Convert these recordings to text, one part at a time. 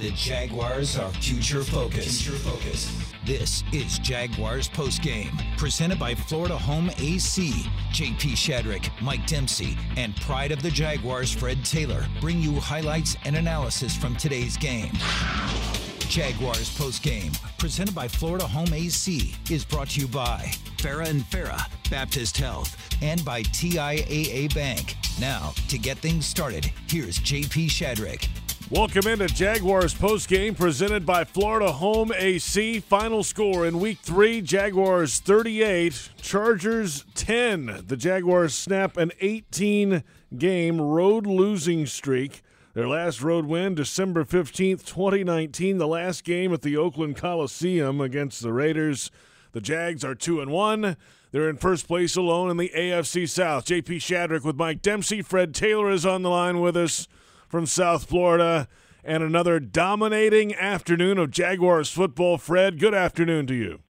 The Jaguars are future focused. This is Jaguars Postgame, presented by Florida Home AC. JP Shadrick, Mike Dempsey, and pride of the Jaguars, Fred Taylor, bring you highlights and analysis from today's game. Jaguars Postgame, presented by Florida Home AC, is brought to you by Farah and Farah, Baptist Health, and by TIAA Bank. Now, to get things started, here's JP Shadrick. Welcome into Jaguars Postgame, presented by Florida Home AC. Final score in Week 3, Jaguars 38, Chargers 10. The Jaguars snap an 18-game road losing streak. Their last road win, December 15th, 2019, the last game at the Oakland Coliseum against the Raiders. The Jags are 2-1. They're in first place alone in the AFC South. JP Shadrick with Mike Dempsey. Fred Taylor is on the line with us from South Florida, and another dominating afternoon of Jaguars football. Fred, good afternoon to you.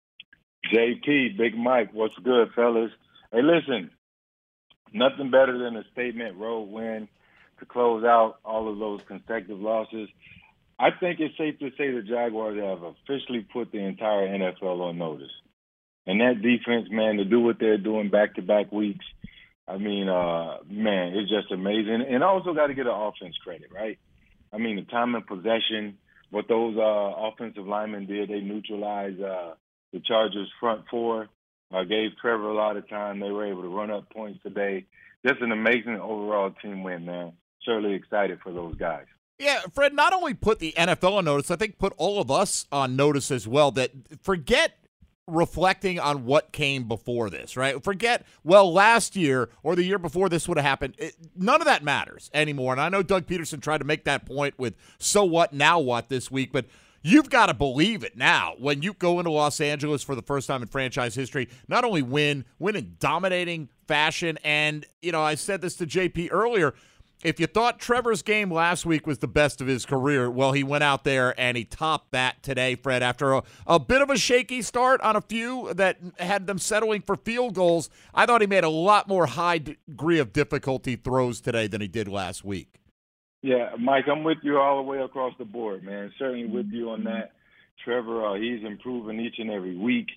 JP, Big Mike, what's good, fellas? Hey, listen, nothing better than a statement road win to close out all of those consecutive losses. I think it's safe to say the Jaguars have officially put the entire NFL on notice. And that defense, man, to do what they're doing back-to-back weeks, I mean, man, it's just amazing. And I also got to get an offense credit, right? I mean, the time and possession, what those offensive linemen did, they neutralized the Chargers' front four, gave Trevor a lot of time. They were able to run up points today. Just an amazing overall team win, man. Certainly excited for those guys. Yeah, Fred, not only put the NFL on notice, I think put all of us on notice as well, that forget reflecting on what came before this, right? Forget, well, last year or the year before this would have happened. None of that matters anymore. And I know Doug Peterson tried to make that point with so what, now what this week, but you've got to believe it now. When you go into Los Angeles for the first time in franchise history, not only win in dominating fashion, and, you know, I said this to JP earlier, if you thought Trevor's game last week was the best of his career, well, he went out there and he topped that today, Fred, after a bit of a shaky start on a few that had them settling for field goals. I thought he made a lot more high degree of difficulty throws today than he did last week. Yeah, Mike, I'm with you all the way across the board, man. Certainly with you on that. Trevor, he's improving each and every week.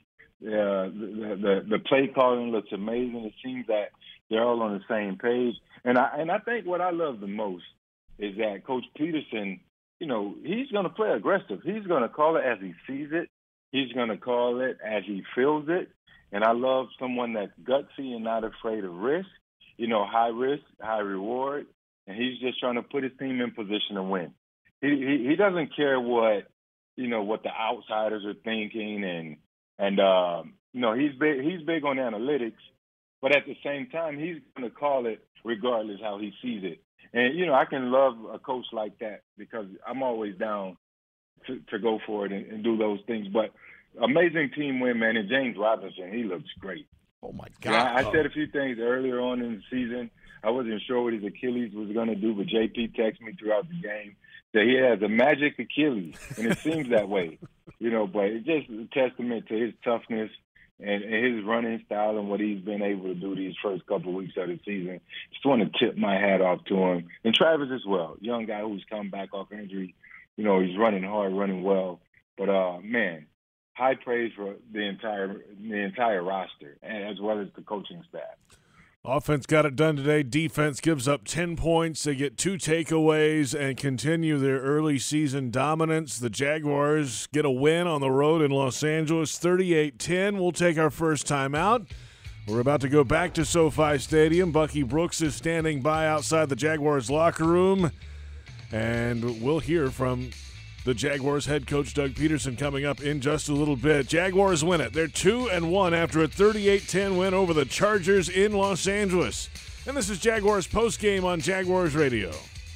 The play calling looks amazing. It seems that they're all on the same page. And I think what I love the most is that Coach Peterson, you know, he's going to play aggressive. He's going to call it as he sees it. He's going to call it as he feels it. And I love someone that's gutsy and not afraid of risk, you know, high risk, high reward. And he's just trying to put his team in position to win. He doesn't care what, you know, what the outsiders are thinking. And you know, he's big on analytics. But at the same time, he's going to call it regardless how he sees it. And, you know, I can love a coach like that because I'm always down to go for it and do those things. But amazing team win, man. And James Robinson, he looks great. Oh, my God. Yeah, I said a few things earlier on in the season. I wasn't sure what his Achilles was going to do, but JP texted me throughout the game that he has a magic Achilles, and it seems that way. You know, but it's just a testament to his toughness and his running style and what he's been able to do these first couple of weeks of the season. Just want to tip my hat off to him. And Travis as well, young guy who's come back off injury. You know, he's running hard, running well. But, man, high praise for the entire roster as well as the coaching staff. Offense got it done today. Defense gives up 10 points. They get 2 takeaways and continue their early season dominance. The Jaguars get a win on the road in Los Angeles, 38-10. We'll take our first time out. We're about to go back to SoFi Stadium. Bucky Brooks is standing by outside the Jaguars locker room. And we'll hear from the Jaguars head coach Doug Peterson coming up in just a little bit. Jaguars win it. They're 2-1 after a 38-10 win over the Chargers in Los Angeles. And this is Jaguars postgame on Jaguars Radio.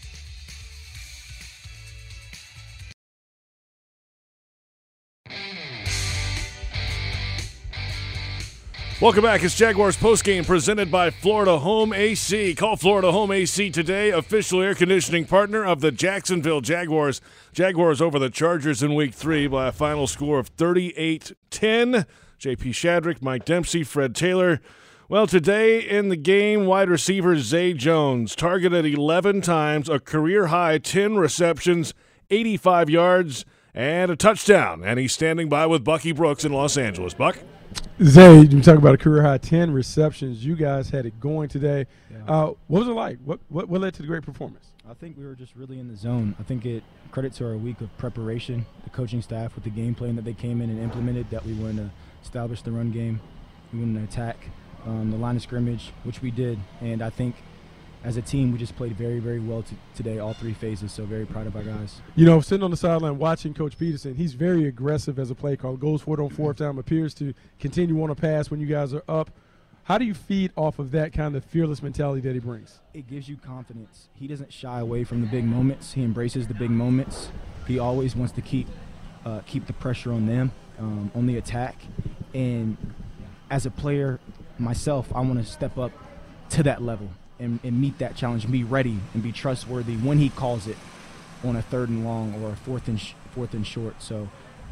Welcome back. It's Jaguars postgame presented by Florida Home AC. Call Florida Home AC today, official air conditioning partner of the Jacksonville Jaguars. Jaguars over the Chargers in Week 3 by a final score of 38-10. JP Shadrick, Mike Dempsey, Fred Taylor. Well, today in the game, wide receiver Zay Jones targeted 11 times, a career-high 10 receptions, 85 yards, and a touchdown. And he's standing by with Bucky Brooks in Los Angeles. Buck? Zay, you talk about a career-high 10 receptions. You guys had it going today. Yeah. What was it like? What led to the great performance? I think we were just really in the zone. I think it credit to our week of preparation, the coaching staff with the game plan that they came in and implemented, that we wanted to establish the run game, we wanted to attack the line of scrimmage, which we did. And I think as a team, we just played very, very well today, all three phases, so very proud of our guys. You know, sitting on the sideline watching Coach Peterson, he's very aggressive as a play caller, goes for it on fourth down, appears to continue on a pass when you guys are up. How do you feed off of that kind of fearless mentality that he brings? It gives you confidence. He doesn't shy away from the big moments. He embraces the big moments. He always wants to keep the pressure on them, on the attack. And as a player myself, I want to step up to that level and meet that challenge and be ready and be trustworthy when he calls it on a 3rd and long or a fourth and short. So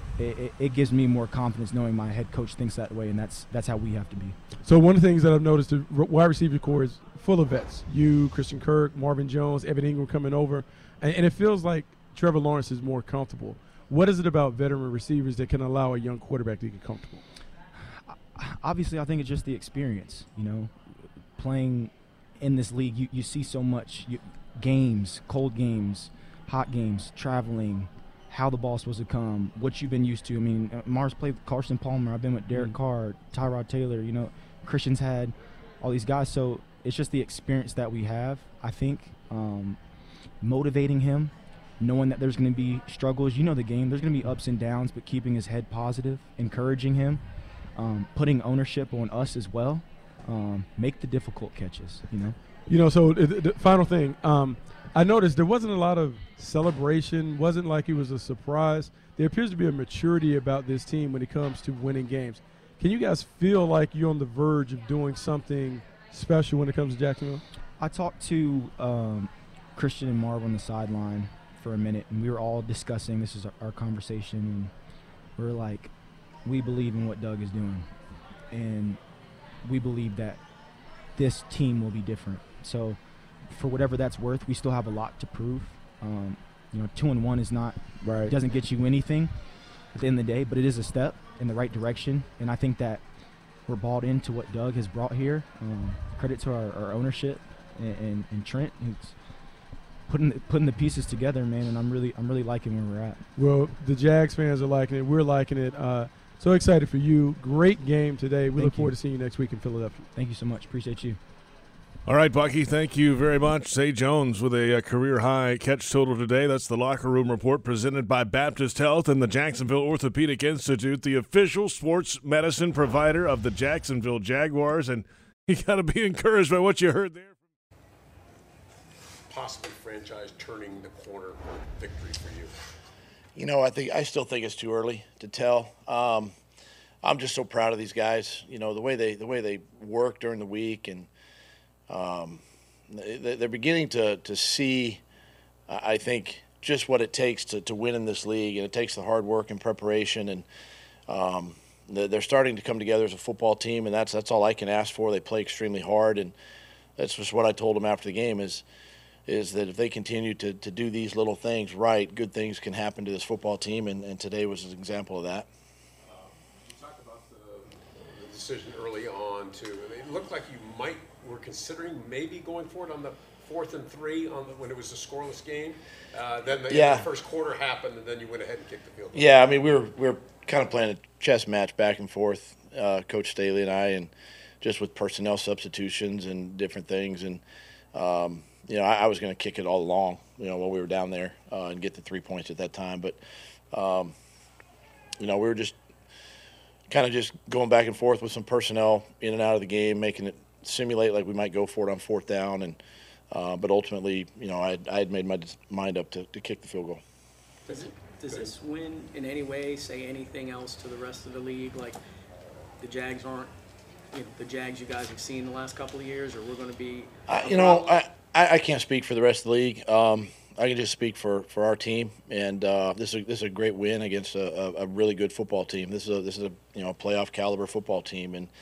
it gives me more confidence knowing my head coach thinks that way, and that's how we have to be. So one of the things that I've noticed, the wide receiver core is full of vets. You, Christian Kirk, Marvin Jones, Evan Ingram coming over, and it feels like Trevor Lawrence is more comfortable. What is it about veteran receivers that can allow a young quarterback to get comfortable? Obviously, I think it's just the experience. You know, playing in this league, you see so much games, cold games, hot games, traveling, how the ball's supposed to come, what you've been used to. I mean, Mars played with Carson Palmer. I've been with Derek Carr, Tyrod Taylor. You know, Christian's had all these guys. So it's just the experience that we have, I think, motivating him, knowing that there's going to be struggles. You know the game. There's going to be ups and downs, but keeping his head positive, encouraging him, putting ownership on us as well. Make the difficult catches, you know. You know, so the final thing, I noticed there wasn't a lot of celebration, wasn't like it was a surprise. There appears to be a maturity about this team when it comes to winning games. Can you guys feel like you're on the verge of doing something special when it comes to Jacksonville? I talked to Christian and Marv on the sideline for a minute, and we were all discussing, this is our conversation, and we're like, we believe in what Doug is doing, and we believe that this team will be different. So for whatever that's worth, we still have a lot to prove. You know, 2-1 is not right. Doesn't get you anything at the end of the day, but it is a step in the right direction. And I think that we're bought into what Doug has brought here. Credit to our ownership and Trent, who's putting the pieces together, man. And I'm really liking where we're at. Well, the Jags fans are liking it. We're liking it. So excited for you. Great game today. We look forward to seeing you next week in Philadelphia. Thank you so much. Appreciate you. All right, Bucky, thank you very much. Zay Jones with a career-high catch total today. That's the Locker Room Report presented by Baptist Health and the Jacksonville Orthopedic Institute, the official sports medicine provider of the Jacksonville Jaguars. And you got to be encouraged by what you heard there. Possibly franchise turning the corner victory for you. You know, I still think it's too early to tell. I'm just so proud of these guys. You know, the way they work during the week, and they're beginning to see, I think, just what it takes to win in this league, and it takes the hard work and preparation, and they're starting to come together as a football team, and that's all I can ask for. They play extremely hard, and that's just what I told them after the game is that if they continue to do these little things right, good things can happen to this football team, and today was an example of that. You talked about the decision early on to, it looked like you were considering maybe going for it on the 4th and 3 when it was a scoreless game. Then the first quarter happened, and then you went ahead and kicked the field goal. Yeah, I mean, we were kind of playing a chess match back and forth, Coach Staley and I, and just with personnel substitutions and different things, and you know, I was going to kick it all along, you know, while we were down there and get the 3 points at that time. But, you know, we were just kind of just going back and forth with some personnel in and out of the game, making it simulate like we might go for it on 4th down. And but ultimately, you know, I had made my mind up to kick the field goal. Does this win in any way say anything else to the rest of the league? Like the Jags aren't, you know, the Jags you guys have seen the last couple of years, or we're going to be you know, I can't speak for the rest of the league. I can just speak for our team, and this is a great win against a really good football team. This is a you know, playoff caliber football team, and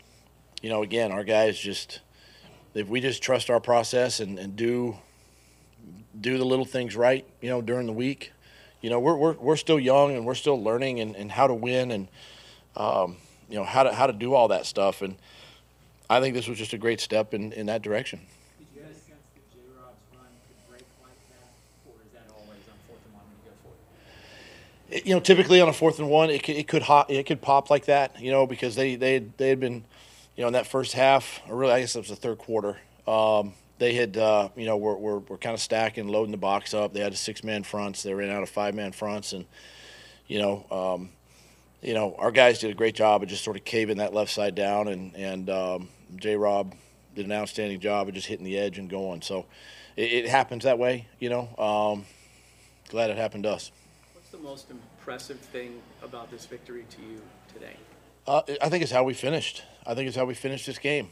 you know, again, our guys just, if we just trust our process and do do the little things right, during the week. We're still young and we're still learning and how to win and how to do all that stuff. And I think this was just a great step in that direction. Did you guys sense that J-Rob's run could break like that, or is that always on 4th and 1 when you go for it? Typically on a 4th and 1, it could pop like that, because they had been, in that first half, or really I guess it was the third quarter. They had, were kind of stacking, loading the box up. They had 6-man fronts. They ran out of 5-man fronts, and our guys did a great job of just sort of caving that left side down, and J-Rob did an outstanding job of just hitting the edge and going. So it happens that way, Glad it happened to us. What's the most impressive thing about this victory to you today? I think it's how we finished. I think it's how we finished this game.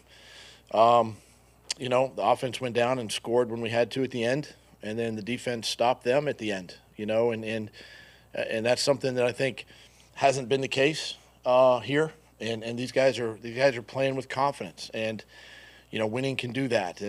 The offense went down and scored when we had to at the end, and then the defense stopped them at the end, and that's something that I think hasn't been the case here. And these guys are playing with confidence, and winning can do that.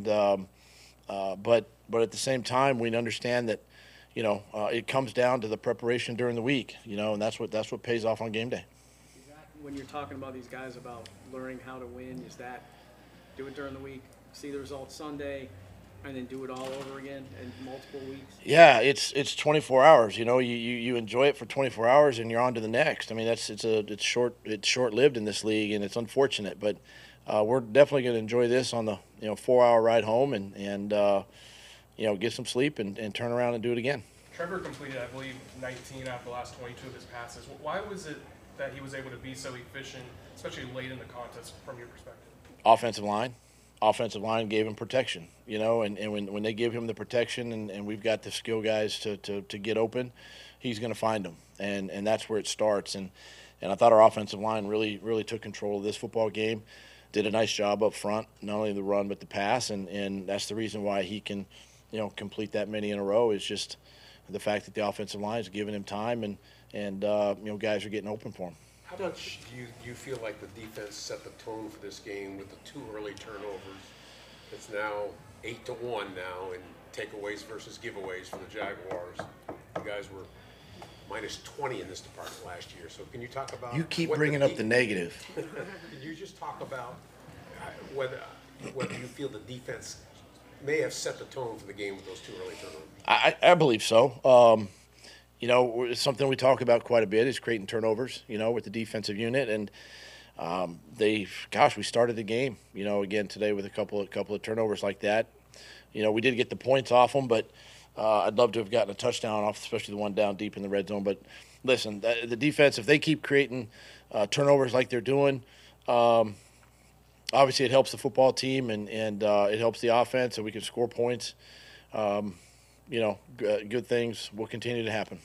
But at the same time, we understand that it comes down to the preparation during the week, and that's what pays off on game day. When you're talking about these guys about learning how to win, is that do it during the week, see the results Sunday, and then do it all over again in multiple weeks? Yeah, it's 24 hours. You enjoy it for 24 hours and you're on to the next. I mean, it's short-lived in this league, and it's unfortunate, but we're definitely going to enjoy this on the 4-hour ride home and get some sleep and turn around and do it again. Trevor completed, I believe, 19 out of the last 22 of his passes. Why was it that he was able to be so efficient, especially late in the contest, from your perspective? Offensive line gave him protection, and when they give him the protection and we've got the skill guys to get open, he's going to find them, and that's where it starts. And I thought our offensive line really took control of this football game, did a nice job up front, not only the run but the pass, and that's the reason why he can, complete that many in a row is just the fact that the offensive line is giving him time and guys are getting open for him. How much do you feel like the defense set the tone for this game with the 2 early turnovers? It's now 8-1 now in takeaways versus giveaways for the Jaguars. You guys were minus 20 in this department last year. So can you talk about? You keep bringing up the negative. Can you just talk about whether you feel the defense may have set the tone for the game with those 2 early turnovers? I believe so. It's something we talk about quite a bit is creating turnovers, with the defensive unit. And we started the game, again today with a couple of turnovers like that. We did get the points off them, but I'd love to have gotten a touchdown off, especially the one down deep in the red zone. But listen, the defense, if they keep creating turnovers like they're doing, obviously it helps the football team and it helps the offense, and we can score points. Good things will continue to happen.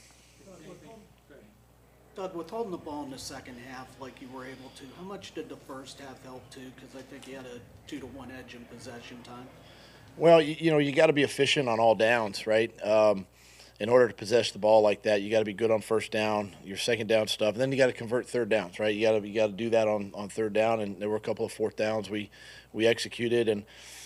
Doug, with holding the ball in the second half like you were able to, how much did the first half help too? Because I think you had a 2-to-1 edge in possession time. Well, you got to be efficient on all downs, right? In order to possess the ball like that, you got to be good on first down, your second down stuff, and then you got to convert third downs, right? You got to do that on third down, and there were a couple of fourth downs we executed, and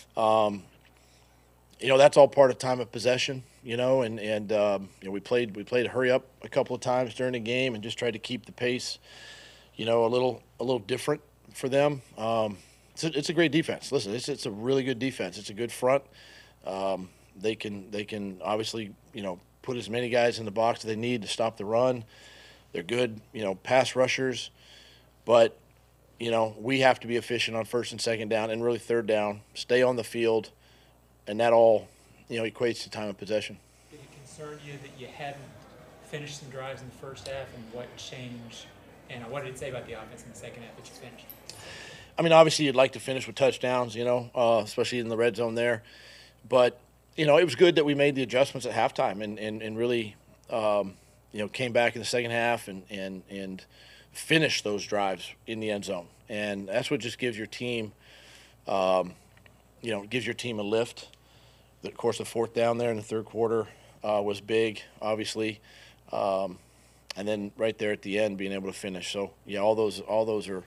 that's all part of time of possession, we played hurry up a couple of times during the game and just tried to keep the pace, a little different for them. It's a great defense. Listen, it's a really good defense. It's a good front. They can obviously, put as many guys in the box as they need to stop the run. They're good, pass rushers, but we have to be efficient on first and second down and really third down, stay on the field, and that all, equates to time of possession. Did it concern you that you hadn't finished some drives in the first half, and what changed, and what did it say about the offense in the second half that you finished? I mean, obviously you'd like to finish with touchdowns, especially in the red zone there. But, it was good that we made the adjustments at halftime and really, came back in the second half and finished those drives in the end zone. And that's what just gives your team, gives your team a lift. Of course, the fourth down there in the third quarter was big, obviously. And then right there at the end, being able to finish. So, yeah, all those are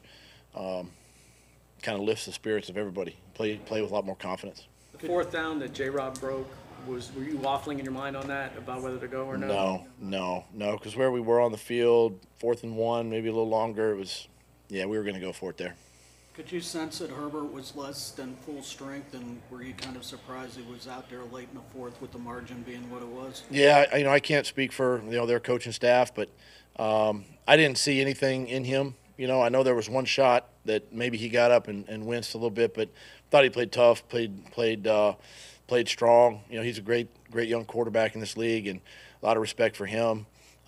kind of lifts the spirits of everybody. Play with a lot more confidence. The fourth down that J-Rob broke, Were you waffling in your mind on that about whether to go or no? No, because where we were on the field, 4th and 1, maybe a little longer, we were going to go for it there. Could you sense that Herbert was less than full strength, and were you kind of surprised he was out there late in the fourth with the margin being what it was? Yeah, I can't speak for their coaching staff, but I didn't see anything in him. I know there was one shot that maybe he got up and winced a little bit, but thought he played tough, played strong. He's a great young quarterback in this league, and a lot of respect for him.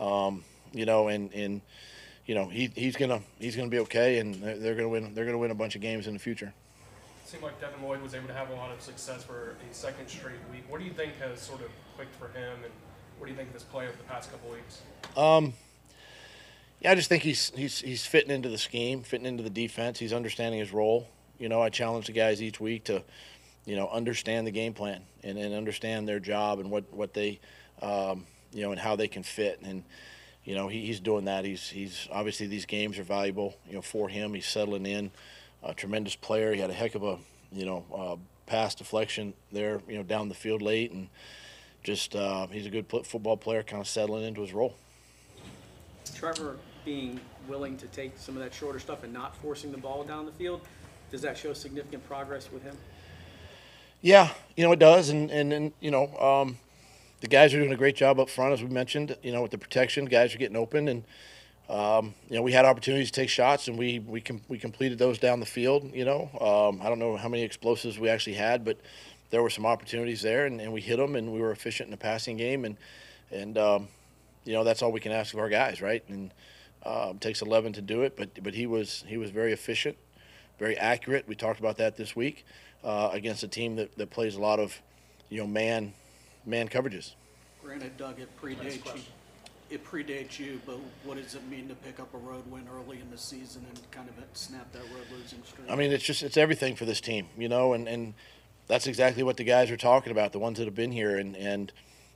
He's gonna be okay, and they're gonna win. They're gonna win a bunch of games in the future. It seemed like Devin Lloyd was able to have a lot of success for a second straight week. What do you think has sort of clicked for him, and what do you think of his play over the past couple weeks? I just think he's fitting into the scheme, fitting into the defense. He's understanding his role. I challenge the guys each week to, understand the game plan and understand their job and what they, and how they can fit. And he's doing that. He's obviously these games are valuable, for him. He's settling in. A tremendous player. He had a heck of a, pass deflection there, down the field late, and just he's a good football player, kind of settling into his role. Trevor being willing to take some of that shorter stuff and not forcing the ball down the field, does that show significant progress with him? Yeah, it does, and the guys are doing a great job up front, as we mentioned. With the protection, guys are getting open, and we had opportunities to take shots, and we completed those down the field. I don't know how many explosives we actually had, but there were some opportunities there, and we hit them, and we were efficient in the passing game, and that's all we can ask of our guys, right? And it takes 11 to do it, but he was very efficient, very accurate. We talked about that this week against a team that plays a lot of man coverages. Granted, Doug, it predates you, but what does it mean to pick up a road win early in the season and kind of snap that road losing streak? I mean, it's everything for this team, and that's exactly what the guys are talking about, the ones that have been here, and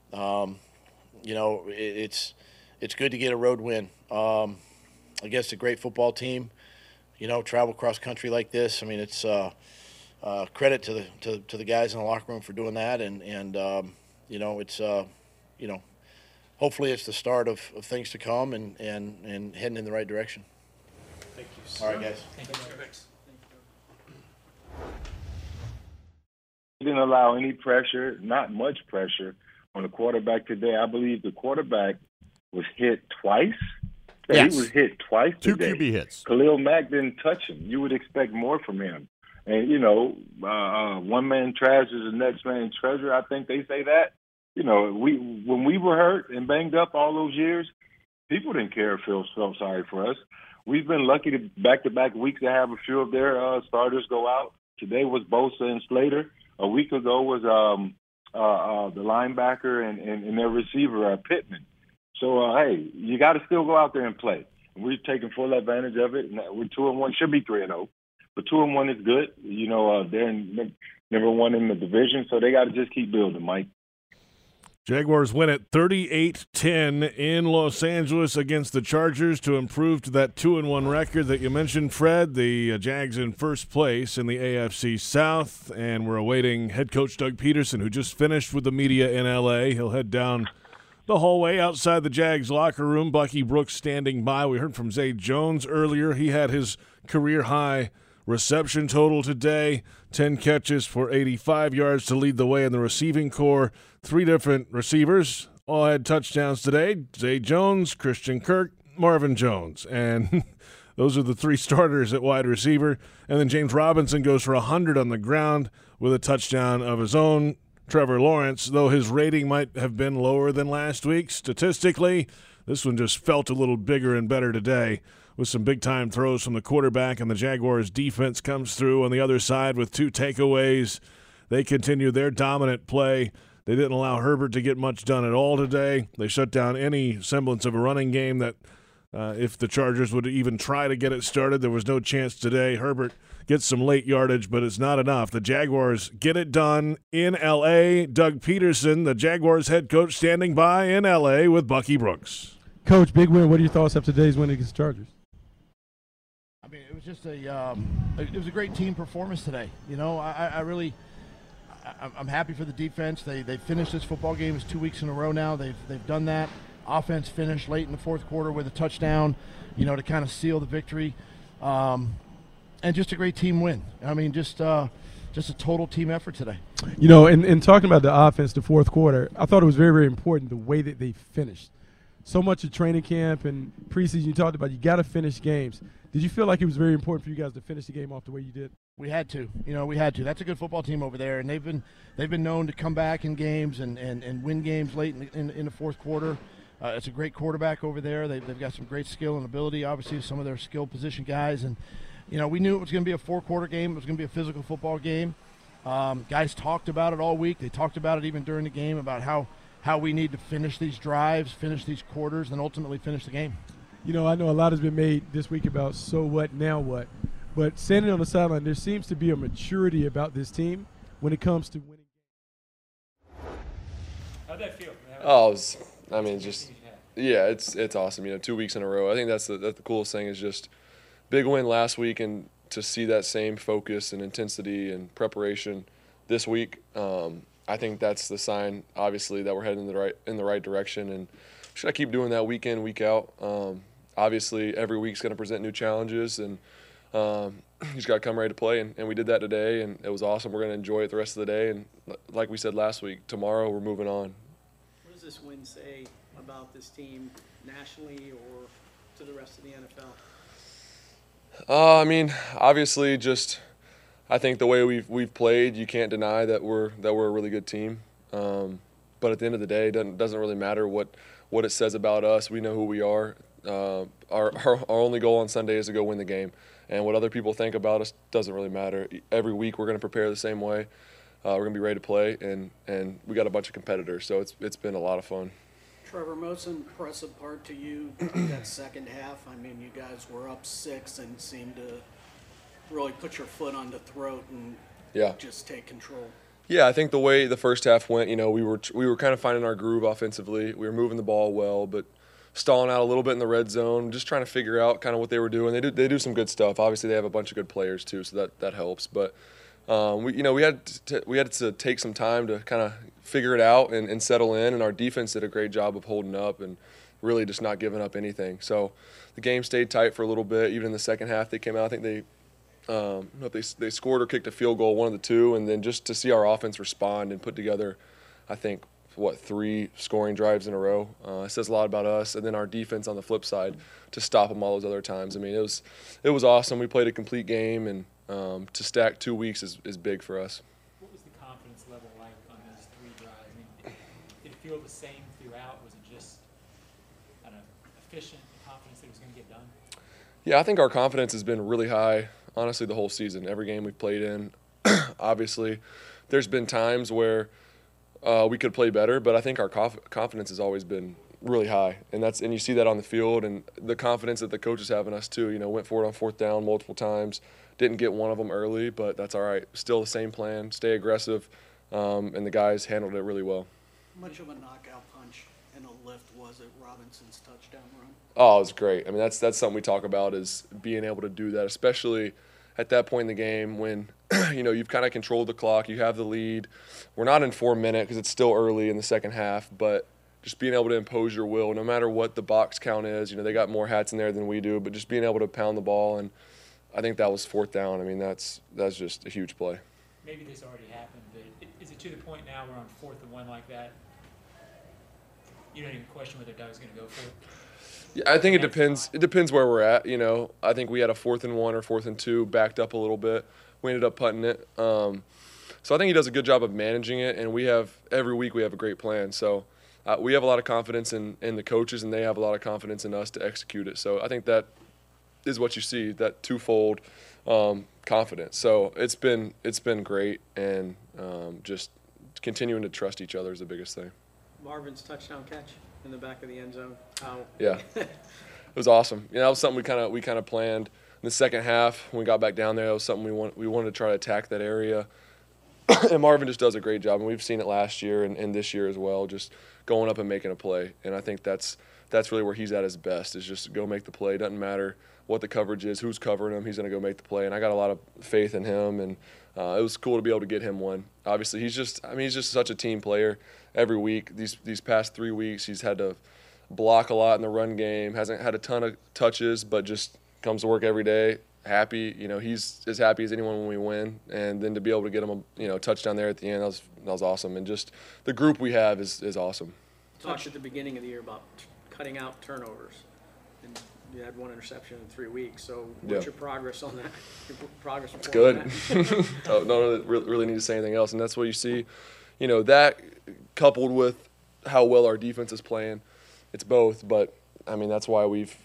it's good to get a road win against a great football team. Travel cross country like this. I mean, it's credit to the guys in the locker room for doing that, and it's hopefully it's the start of things to come and heading in the right direction. Thank you. All right, guys. Thank you. Thanks. He didn't allow any pressure, not much pressure, on the quarterback today. I believe the quarterback was hit twice. Yes. He was hit twice today. 2 QB hits. Khalil Mack didn't touch him. You would expect more from him. And, one man trash is the next man's treasure. I think they say that. When we were hurt and banged up all those years, people didn't care if Phil felt sorry for us. We've been lucky to back-to-back weeks to have a few of their starters go out. Today was Bosa and Slater. A week ago was the linebacker and their receiver, Pittman. So, hey, you got to still go out there and play. And we're taking full advantage of it. And we're 2-1, should be 3-0. But 2-1 is good. They're number one in the division, so they got to just keep building, Mike. Jaguars win at 38-10 in Los Angeles against the Chargers to improve to that 2-1 record that you mentioned, Fred. The Jags in first place in the AFC South, and we're awaiting head coach Doug Peterson, who just finished with the media in L.A. He'll head down the hallway outside the Jags locker room. Bucky Brooks standing by. We heard from Zay Jones earlier. He had his career-high reception total today, 10 catches for 85 yards to lead the way in the receiving corps. 3 different receivers all had touchdowns today. Zay Jones, Christian Kirk, Marvin Jones. And those are the 3 starters at wide receiver. And then James Robinson goes for 100 on the ground with a touchdown of his own. Trevor Lawrence, though his rating might have been lower than last week, statistically, this one just felt a little bigger and better today, with some big-time throws from the quarterback, and the Jaguars' defense comes through on the other side with 2 takeaways. They continue their dominant play. They didn't allow Herbert to get much done at all today. They shut down any semblance of a running game that if the Chargers would even try to get it started, there was no chance today. Herbert gets some late yardage, but it's not enough. The Jaguars get it done in L.A. Doug Peterson, the Jaguars head coach, standing by in L.A. with Bucky Brooks. Coach, big win. What are your thoughts after today's win against the Chargers? I mean, it was just it was a great team performance today. I I'm happy for the defense. They finished this football game. It's 2 weeks in a row now. They've done that. Offense finished late in the fourth quarter with a touchdown, to kind of seal the victory. And just a great team win. I mean, just a total team effort today. In talking about the offense, the fourth quarter, I thought it was very, very important the way that they finished. So much of training camp and preseason you talked about, you got to finish games. Did you feel like it was very important for you guys to finish the game off the way you did? We had to. We had to. That's a good football team over there, and they've been known to come back in games and win games late in the fourth quarter. It's a great quarterback over there. They've got some great skill and ability, obviously, some of their skill position guys. And, we knew it was going to be a four-quarter game. It was going to be a physical football game. Guys talked about it all week. They talked about it even during the game about how we need to finish these drives, finish these quarters, and ultimately finish the game. I know a lot has been made this week about so what, now what. But standing on the sideline, there seems to be a maturity about this team when it comes to winning games. How'd that feel? It's awesome. 2 weeks in a row. I think that's the coolest thing is just big win last week, and to see that same focus and intensity and preparation this week. I think that's the sign, obviously, that we're heading in the right direction, and should I keep doing that week in, week out? Obviously, every week's going to present new challenges, and you just got to come ready to play, and we did that today, and it was awesome. We're going to enjoy it the rest of the day, and like we said last week, tomorrow we're moving on. What does this win say about this team nationally or to the rest of the NFL? Obviously, just I think the way we've played, you can't deny that we're a really good team. But at the end of the day, it doesn't really matter what it says about us. We know who we are. Our only goal on Sunday is to go win the game. And what other people think about us doesn't really matter. Every week we're going to prepare the same way. We're going to be ready to play, and we got a bunch of competitors. So it's been a lot of fun. Trevor, most impressive part to you that second half, you guys were up 6 and seemed to really put your foot on the throat and just take control. Yeah, I think the way the first half went, we were kind of finding our groove offensively. We were moving the ball well, but stalling out a little bit in the red zone, just trying to figure out kind of what they were doing. They do some good stuff. Obviously, they have a bunch of good players too, so that helps. But we had to take some time to kind of figure it out and settle in, and our defense did a great job of holding up and really just not giving up anything. So the game stayed tight for a little bit. Even in the second half, they came out. I think they scored or kicked a field goal, one of the two, and then just to see our offense respond and put together, I think, 3 scoring drives in a row. It says a lot about us, and then our defense on the flip side to stop them all those other times. It was awesome. We played a complete game, and to stack 2 weeks is big for us. What was the confidence level like on those 3 drives? Did it feel the same throughout? Was it just efficient confidence that it was going to get done? Yeah, I think our confidence has been really high, honestly, the whole season. Every game we've played in, obviously, there's been times where we could play better, but I think our confidence has always been really high, and you see that on the field, and the confidence that the coaches have in us too. Went for it on fourth down multiple times, didn't get one of them early, but that's all right. Still the same plan, stay aggressive, and the guys handled it really well. How much of a knockout punch and a lift was it, Robinson's touchdown run? Oh, it was great. That's something we talk about, is being able to do that, especially at that point in the game when you've kind of controlled the clock, you have the lead. We're not in 4 minutes because it's still early in the second half, but just being able to impose your will, no matter what the box count is. They got more hats in there than we do, but just being able to pound the ball, and I think that was fourth down. That's just a huge play. Maybe this already happened, but is it to the point now we're on 4th and 1 like that? You don't even question whether Doug's going to go for it? Yeah, I think it depends. It depends where we're at. I think we had a 4th and 1 or 4th and 2 backed up a little bit. We ended up punting it. So I think he does a good job of managing it, and every week we have a great plan. So we have a lot of confidence in the coaches, and they have a lot of confidence in us to execute it. So I think that is what you see, that twofold confidence. So it's been great, and just continuing to trust each other is the biggest thing. Marvin's touchdown catch in the back of the end zone. Yeah, it was awesome. That was something we kind of planned in the second half when we got back down there. That was something we wanted to try to attack that area. and Marvin just does a great job. And we've seen it last year and this year as well, just going up and making a play. And I think that's really where he's at his best, is just go make the play. Doesn't matter what the coverage is, who's covering him, he's going to go make the play. And I got a lot of faith in him, and it was cool to be able to get him one. Obviously, he's just such a team player. Every week, these past 3 weeks, he's had to block a lot in the run game, hasn't had a ton of touches, but just comes to work every day, happy. You know, he's as happy as anyone when we win. And then to be able to get him a touchdown there at the end, that was awesome. And just the group we have is awesome. Talked at the beginning of the year about cutting out turnovers. And you had 1 interception in 3 weeks. So what's your progress on that? Your progress it's good. No, really need to say anything else. And that's what you see. You know, that coupled with how well our defense is playing, it's both. But, I mean, that's why we're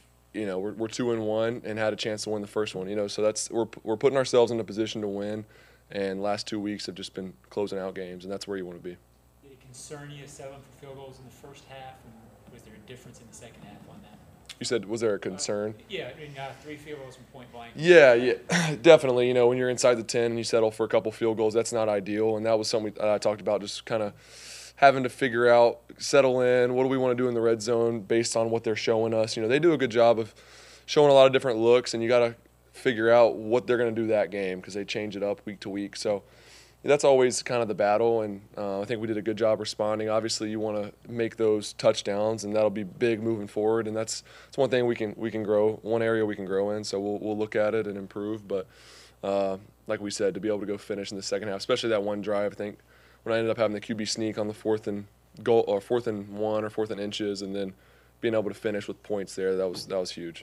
2-1 and had a chance to win the first one. You know, so we're putting ourselves in a position to win. And last 2 weeks have just been closing out games, and that's where you want to be. Did it concern you 7 for field goals in the first half, and was there a difference in the second half on that? You said, was there a concern? Yeah, 3 field goals from point blank. Yeah, definitely. You know, when you're inside the 10 and you settle for a couple field goals, that's not ideal. And that was something I talked about, just kind of having to figure out, settle in, what do we want to do in the red zone based on what they're showing us. You know, they do a good job of showing a lot of different looks, and you got to figure out what they're going to do that game because they change it up week to week. So that's always kind of the battle, and I think we did a good job responding. Obviously, you want to make those touchdowns, and that'll be big moving forward. And that's one thing we can grow, one area we can grow in. So we'll look at it and improve. But like we said, to be able to go finish in the second half, especially that one drive, I think when I ended up having the QB sneak on the 4th and 1 or 4th and inches, and then being able to finish with points there, that was huge.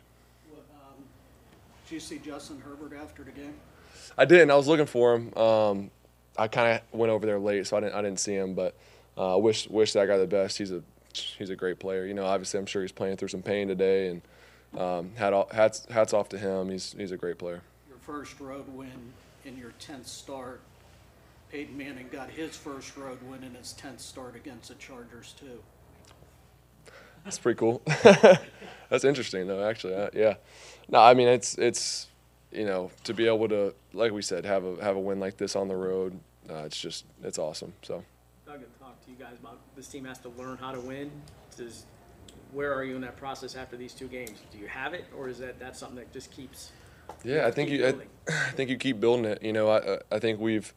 Did you see Justin Herbert after the game? I didn't. I was looking for him. I kind of went over there late, so I didn't see him. But wish that guy the best. He's a great player. You know, obviously, I'm sure he's playing through some pain today, and hats off to him. He's a great player. Your first road win in your 10th start. Peyton Manning got his first road win in his 10th start against the Chargers too. That's pretty cool. That's interesting, though. Actually, yeah. No, I mean it's you know, to be able to, like we said, have a win like this on the road, it's awesome. So. Doug, I talked to you guys about this team has to learn how to win. Where are you in that process after these 2 games? Do you have it, or is that's something that just keeps? Yeah, I think you keep building it. You know, I think we've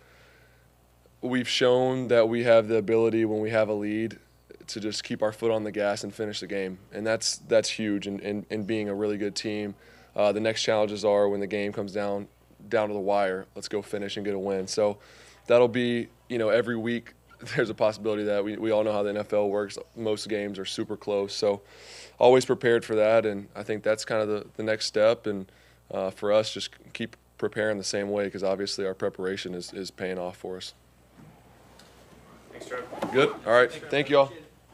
shown that we have the ability when we have a lead to just keep our foot on the gas and finish the game, and that's huge in being a really good team. The next challenges are when the game comes down to the wire, let's go finish and get a win. So that'll be, you know, every week there's a possibility that we all know how the NFL works. Most games are super close, so always prepared for that, and I think that's kind of the next step. And for us, just keep preparing the same way, because obviously our preparation is paying off for us. Thanks, Trev. Good. All right. Thank you all.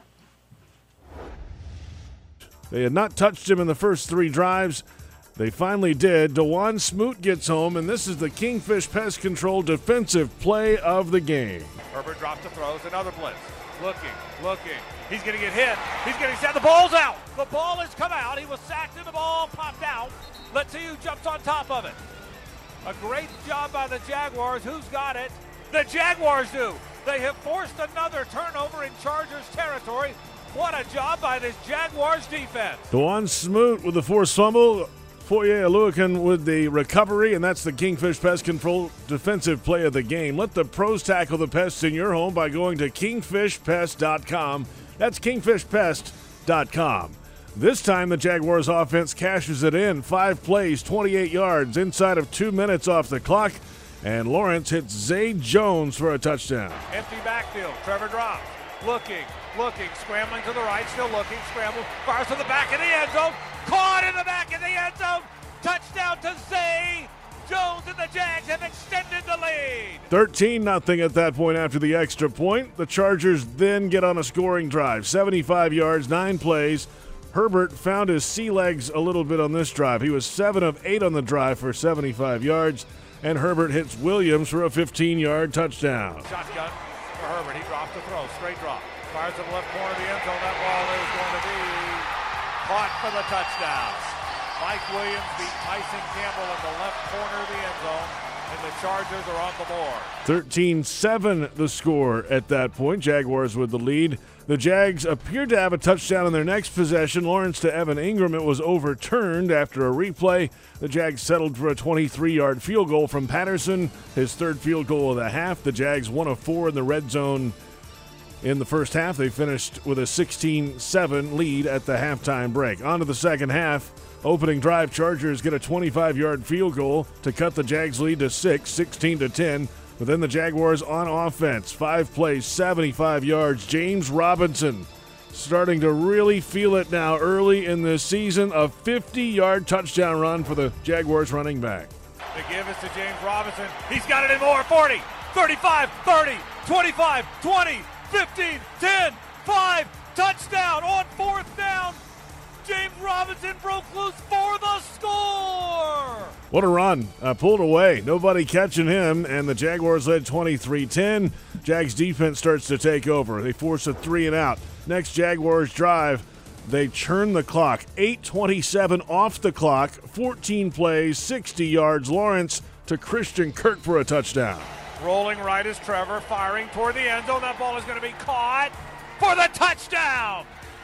They had not touched him in the first 3 drives. They finally did. DeJuan Smoot gets home, and this is the Kingfish Pest Control defensive play of the game. Herbert drops the throws, another blitz. Looking. He's going to get hit. He's getting set. The ball's out. The ball has come out. He was sacked and the ball popped out. Let's see who jumps on top of it. A great job by the Jaguars. Who's got it? The Jaguars do. They have forced another turnover in Chargers territory. What a job by this Jaguars defense. DeJuan Smoot with the forced fumble. Foye Oluokun with the recovery, and that's the Kingfish Pest Control defensive play of the game. Let the pros tackle the pests in your home by going to kingfishpest.com. That's kingfishpest.com. This time the Jaguars offense cashes it in. 5 plays, 28 yards, inside of 2 minutes off the clock, and Lawrence hits Zay Jones for a touchdown. Empty backfield. Trevor drops. Looking, scrambling to the right, still looking, scramble, fires to the back of the end zone, caught in the back of the end zone, touchdown to Zay Jones, and the Jags have extended the lead. 13-0 at that point after the extra point. The Chargers then get on a scoring drive, 75 yards, 9 plays. Herbert found his sea legs a little bit on this drive. He was 7 of 8 on the drive for 75 yards, and Herbert hits Williams for a 15-yard touchdown. Shotgun for Herbert. He drops the throw, straight drop. Fires to the left corner of the end zone. That ball is going to be caught for the touchdown. Mike Williams beat Tyson Campbell in the left corner of the end zone. and the Chargers are on the board. 13-7 the score at that point. Jaguars with the lead. The Jags appeared to have a touchdown in their next possession. Lawrence to Evan Ingram. It was overturned after a replay. The Jags settled for a 23-yard field goal from Patterson, his third field goal of the half. The Jags 1 of 4 in the red zone in the first half. They finished with a 16-7 lead at the halftime break. On to the second half. Opening drive, Chargers get a 25-yard field goal to cut the Jags lead to 6, 16-10. But then the Jaguars on offense. 5 plays, 75 yards. James Robinson starting to really feel it now early in this season. A 50-yard touchdown run for the Jaguars running back. The give is to James Robinson. He's got it in more. 40, 35, 30, 25, 20, 15, 10, 5. Touchdown on fourth down. James Robinson broke loose for the score. What a run. Pulled away. Nobody catching him, and the Jaguars led 23-10. Jags defense starts to take over. They force a 3-and-out. Next Jaguars drive, they churn the clock. 8:27 off the clock, 14 plays, 60 yards. Lawrence to Christian Kirk for a touchdown. Rolling right is Trevor, firing toward the end zone. That ball is going to be caught for the touchdown.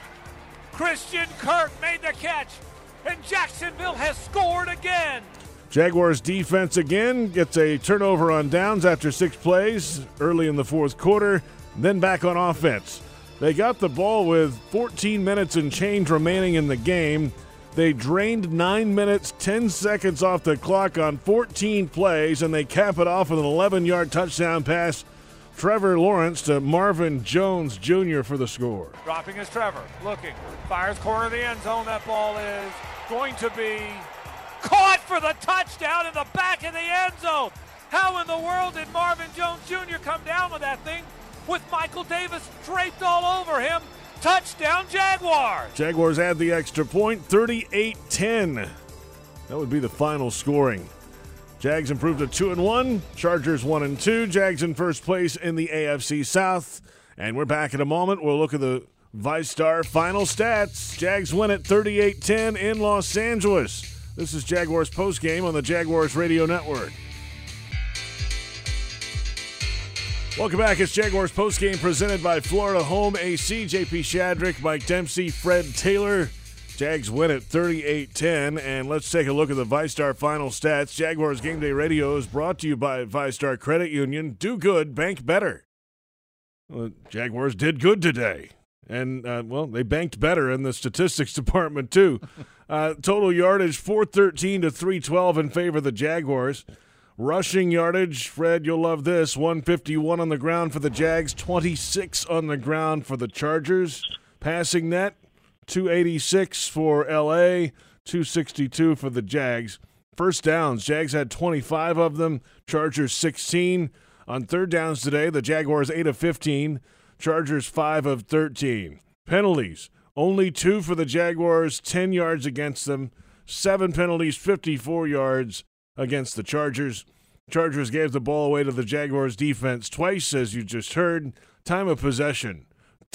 Christian Kirk made the catch, and Jacksonville has scored again. Jaguars defense again gets a turnover on downs after 6 plays early in the fourth quarter, then back on offense. They got the ball with 14 minutes and change remaining in the game. They drained 9 minutes, 10 seconds off the clock on 14 plays, and they cap it off with an 11-yard touchdown pass. Trevor Lawrence to Marvin Jones Jr. for the score. Dropping is Trevor, looking, fires corner of the end zone. That ball is going to be caught for the touchdown in the back of the end zone. How in the world did Marvin Jones Jr. come down with that thing with Michael Davis draped all over him? Touchdown, Jaguars. Jaguars add the extra point, 38-10. That would be the final scoring. Jags improved to 2-1. Chargers 1-2. Jags in first place in the AFC South. And we're back in a moment. We'll look at the VyStar final stats. Jags win at 38-10 in Los Angeles. This is Jaguars postgame on the Jaguars Radio Network. Welcome back. It's Jaguars postgame presented by Florida Home AC. JP Shadrick, Mike Dempsey, Fred Taylor. Jags win at 38-10, and let's take a look at the VyStar final stats. Jaguars Game Day Radio is brought to you by VyStar Credit Union. Do good, bank better. Well, Jaguars did good today, and, they banked better in the statistics department, too. Total yardage, 413 to 312 in favor of the Jaguars. Rushing yardage, Fred, you'll love this, 151 on the ground for the Jags, 26 on the ground for the Chargers. Passing net, 286 for L.A., 262 for the Jags. First downs, Jags had 25 of them, Chargers 16. On third downs today, the Jaguars 8 of 15, Chargers 5 of 13. Penalties, only 2 for the Jaguars, 10 yards against them. 7 penalties, 54 yards against the Chargers. Chargers gave the ball away to the Jaguars defense twice, as you just heard. Time of possession,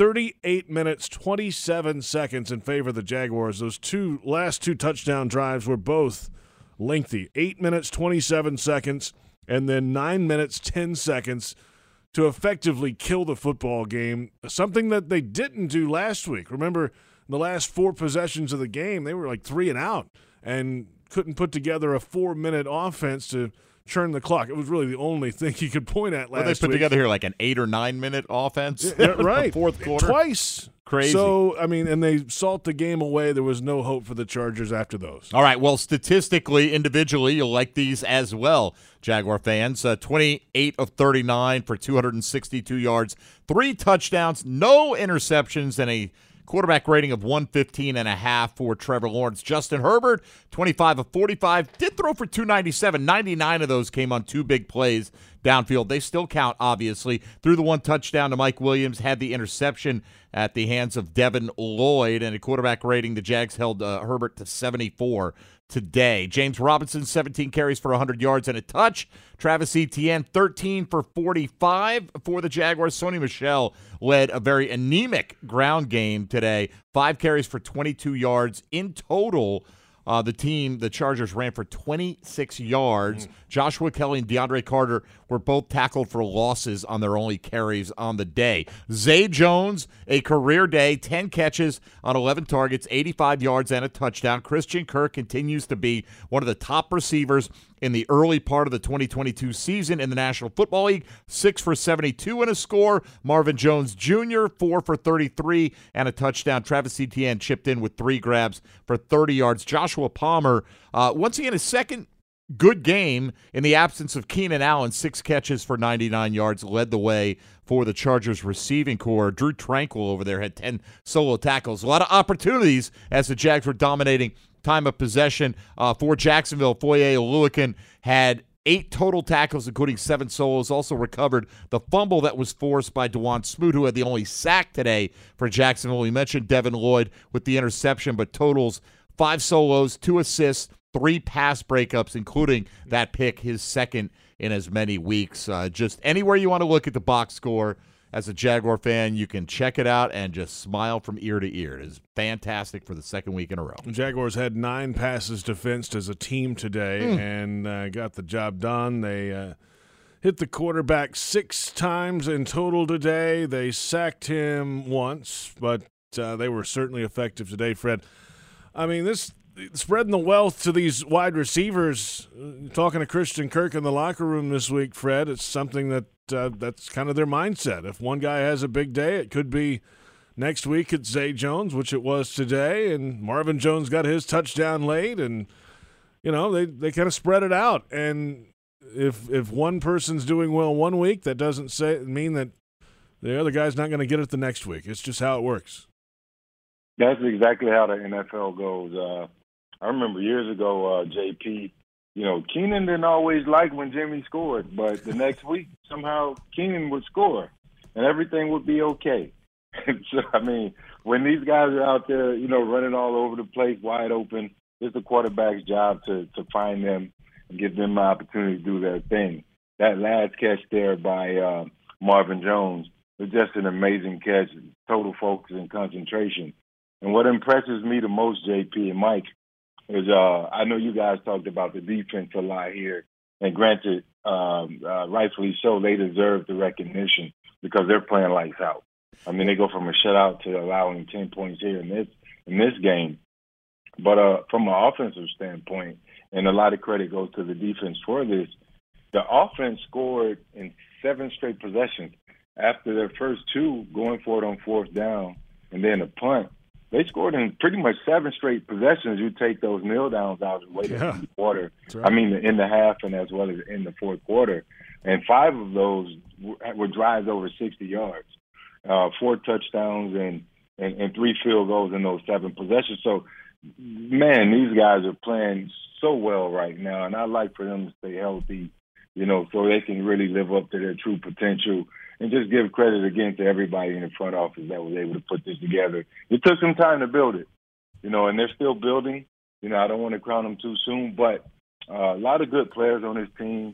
38 minutes, 27 seconds in favor of the Jaguars. Those last two touchdown drives were both lengthy. 8 minutes, 27 seconds, and then 9 minutes, 10 seconds to effectively kill the football game, something that they didn't do last week. Remember, the last 4 possessions of the game, they were like 3-and-out and couldn't put together a 4-minute offense to churn the clock. It was really the only thing you could point at last week. They put together here like an 8 or 9 minute offense. Yeah, right. The fourth quarter. Twice. Crazy. So, and they salt the game away. There was no hope for the Chargers after those. All right, well, statistically, individually, you'll like these as well, Jaguar fans. 28 of 39 for 262 yards, 3 touchdowns, no interceptions, and a quarterback rating of 115.5 for Trevor Lawrence. Justin Herbert, 25 of 45, did throw for 297. 99 of those came on 2 big plays downfield. They still count, obviously. Threw the 1 touchdown to Mike Williams, had the interception at the hands of Devin Lloyd, and a quarterback rating, the Jags held Herbert to 74 today. James Robinson, 17 carries for 100 yards and a touch. Travis Etienne, 13 for 45 for the Jaguars. Sony Michel led a very anemic ground game today. 5 carries for 22 yards in total the Chargers, ran for 26 yards. Joshua Kelly and DeAndre Carter were both tackled for losses on their only carries on the day. Zay Jones, a career day, 10 catches on 11 targets, 85 yards and a touchdown. Christian Kirk continues to be one of the top receivers in the early part of the 2022 season in the National Football League. 6 for 72 and a score. Marvin Jones Jr., 4 for 33 and a touchdown. Travis Etienne chipped in with 3 grabs for 30 yards. Joshua Palmer, once again, his second good game in the absence of Keenan Allen. 6 catches for 99 yards, led the way for the Chargers receiving core. Drew Tranquill over there had 10 solo tackles. A lot of opportunities as the Jags were dominating time of possession for Jacksonville. Foye Oluokun had 8 total tackles, including 7 solos. Also recovered the fumble that was forced by DeJuan Smoot, who had the only sack today for Jacksonville. We mentioned Devin Lloyd with the interception, but totals 5 solos, 2 assists, 3 pass breakups, including that pick, his second in as many weeks. Just anywhere you want to look at the box score as a Jaguar fan, you can check it out and just smile from ear to ear. It is fantastic for the second week in a row. The Jaguars had 9 passes defensed as a team today and got the job done. They hit the quarterback 6 times in total today. They sacked him once, but they were certainly effective today, Fred. I mean, this spreading the wealth to these wide receivers, talking to Christian Kirk in the locker room this week, Fred, it's something that that's kind of their mindset. If one guy has a big day, it could be next week it's Zay Jones, which it was today, and Marvin Jones got his touchdown late, and they kind of spread it out. And if one person's doing well one week, that doesn't mean that the other guy's not going to get it the next week. It's just how it works. That's exactly how the NFL goes. I remember years ago, JP, Keenan didn't always like when Jimmy scored, but the next week somehow Keenan would score and everything would be okay. So, I mean, when these guys are out there, running all over the place, wide open, it's the quarterback's job to find them and give them an opportunity to do their thing. That last catch there by Marvin Jones was just an amazing catch, total focus and concentration. And what impresses me the most, JP and Mike, is I know you guys talked about the defense a lot here, and granted, rightfully so, they deserve the recognition because they're playing lights out. I mean, they go from a shutout to allowing 10 points here in this game. But from an offensive standpoint, and a lot of credit goes to the defense for this, the offense scored in 7 straight possessions after their first 2 going for it on 4th down and then a punt. They scored in pretty much 7 straight possessions. You take those kneel downs out of the way in the quarter. Right. I mean, in the half and as well as in the 4th quarter. And 5 of those were drives over 60 yards, 4 touchdowns and 3 field goals in those 7 possessions. So, man, these guys are playing so well right now, and I'd like for them to stay healthy, so they can really live up to their true potential. And just give credit again to everybody in the front office that was able to put this together. It took some time to build it, and they're still building. I don't want to crown them too soon, but a lot of good players on this team.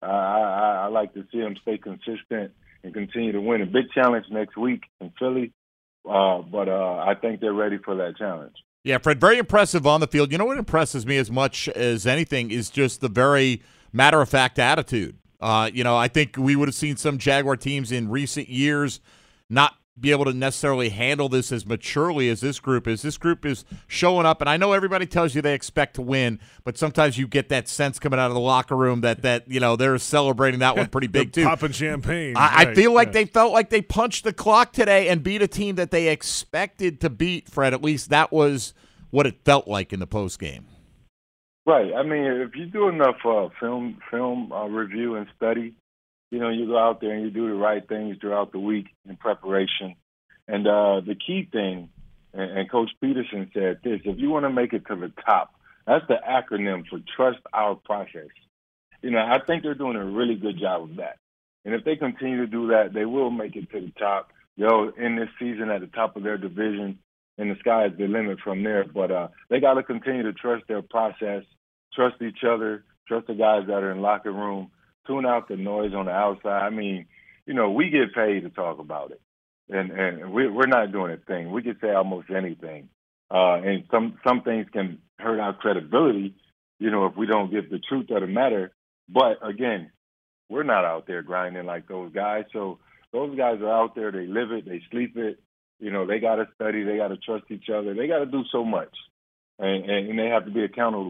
I like to see them stay consistent and continue to win. A big challenge next week in Philly, but I think they're ready for that challenge. Yeah, Fred, very impressive on the field. What impresses me as much as anything is just the very matter-of-fact attitude. I think we would have seen some Jaguar teams in recent years not be able to necessarily handle this as maturely as this group is. This group is showing up, and I know everybody tells you they expect to win, but sometimes you get that sense coming out of the locker room that they're celebrating that one pretty big too. Popping champagne. I feel like they felt like they punched the clock today and beat a team that they expected to beat, Fred. At least that was what it felt like in the postgame. Right. I mean, if you do enough film review and study, you go out there and you do the right things throughout the week in preparation. And the key thing, and Coach Peterson said this, if you want to make it to the top, that's the acronym for trust our process. I think they're doing a really good job of that. And if they continue to do that, they will make it to the top. They'll end this season at the top of their division, and the sky is the limit from there. But they got to continue to trust their process, trust each other, trust the guys that are in locker room, tune out the noise on the outside. I mean, we get paid to talk about it, and we're not doing a thing. We can say almost anything. And some things can hurt our credibility, if we don't get the truth of the matter. But again, we're not out there grinding like those guys. So those guys are out there. They live it. They sleep it. They got to study. They got to trust each other. They got to do so much, and they have to be accountable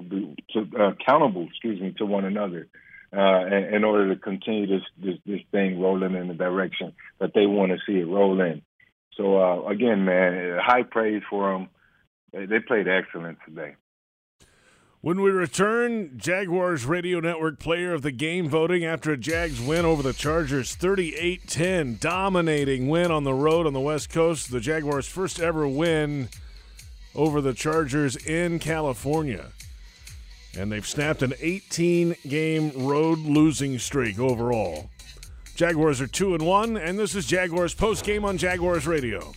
to one another in order to continue this thing rolling in the direction that they want to see it roll in. So again, man, high praise for them. They played excellent today. When we return, Jaguars Radio Network Player of the Game voting after a Jags win over the Chargers 38-10, dominating win on the road on the West Coast. The Jaguars' first ever win over the Chargers in California. And they've snapped an 18-game road losing streak overall. Jaguars are 2-1, and this is Jaguars postgame on Jaguars Radio.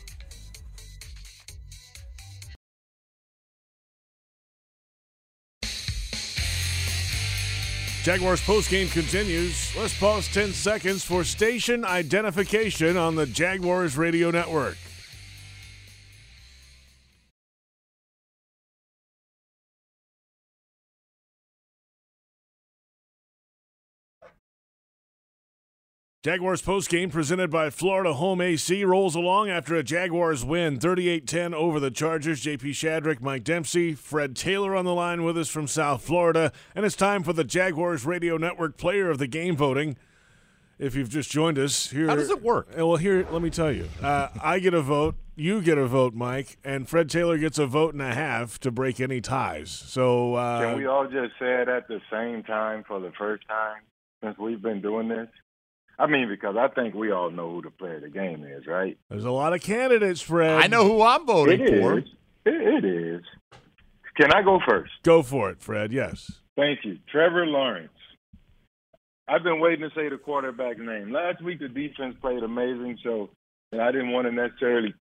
Jaguars postgame continues. Let's pause 10 seconds for station identification on the Jaguars Radio Network. Jaguars postgame presented by Florida Home AC rolls along after a Jaguars win 38-10 over the Chargers. JP Shadrick, Mike Dempsey, Fred Taylor on the line with us from South Florida. And it's time for the Jaguars Radio Network Player of the Game voting. If you've just joined us here. How does it work? Well, here, let me tell you. I get a vote, you get a vote, Mike, and Fred Taylor gets a vote and a half to break any ties. So can we all just say it at the same time for the first time since we've been doing this? I mean, because I think we all know who the player of the game is, right? There's a lot of candidates, Fred. I know who I'm voting for. It is. Can I go first? Go for it, Fred, yes. Thank you. Trevor Lawrence. I've been waiting to say the quarterback name. Last week, the defense played amazing, so I didn't want to necessarily